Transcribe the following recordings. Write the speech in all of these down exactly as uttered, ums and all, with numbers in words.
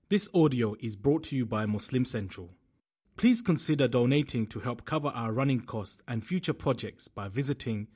This audio is brought to you by Muslim Central. Please consider donating to help cover our running costs and future projects by visiting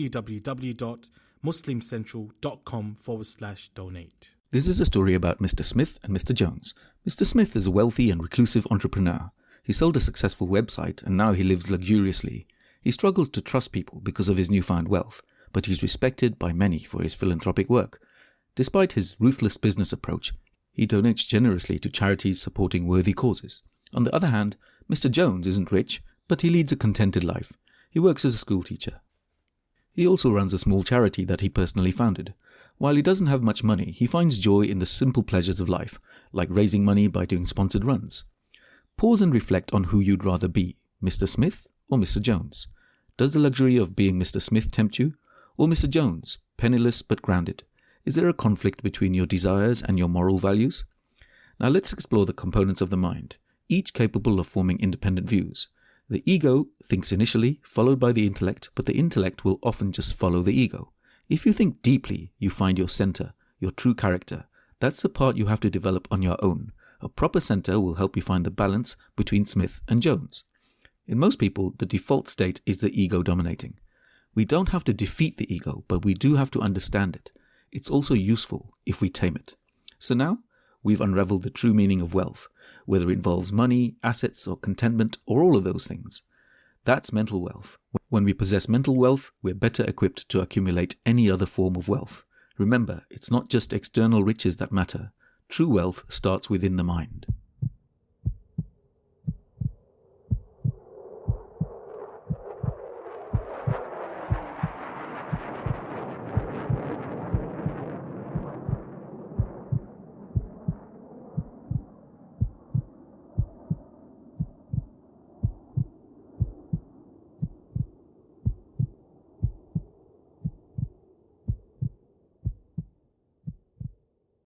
www.muslimcentral.com forward slash donate. This is a story about Mister Smith and Mister Jones. Mister Smith is a wealthy and reclusive entrepreneur. He sold a successful website and now he lives luxuriously. He struggles to trust people because of his newfound wealth, but he's respected by many for his philanthropic work. Despite his ruthless business approach, he donates generously to charities supporting worthy causes. On the other hand, Mister Jones isn't rich, but he leads a contented life. He works as a school teacher. He also runs a small charity that he personally founded. While he doesn't have much money, he finds joy in the simple pleasures of life, like raising money by doing sponsored runs. Pause and reflect on who you'd rather be, Mister Smith or Mister Jones. Does the luxury of being Mister Smith tempt you? Or Mister Jones, penniless but grounded? Is there a conflict between your desires and your moral values? Now let's explore the components of the mind, each capable of forming independent views. The ego thinks initially, followed by the intellect, but the intellect will often just follow the ego. If you think deeply, you find your center, your true character. That's the part you have to develop on your own. A proper center will help you find the balance between Smith and Jones. In most people, the default state is the ego dominating. We don't have to defeat the ego, but we do have to understand it. It's also useful if we tame it. So now, we've unraveled the true meaning of wealth, whether it involves money, assets, or contentment, or all of those things. That's mental wealth. When we possess mental wealth, we're better equipped to accumulate any other form of wealth. Remember, it's not just external riches that matter. True wealth starts within the mind.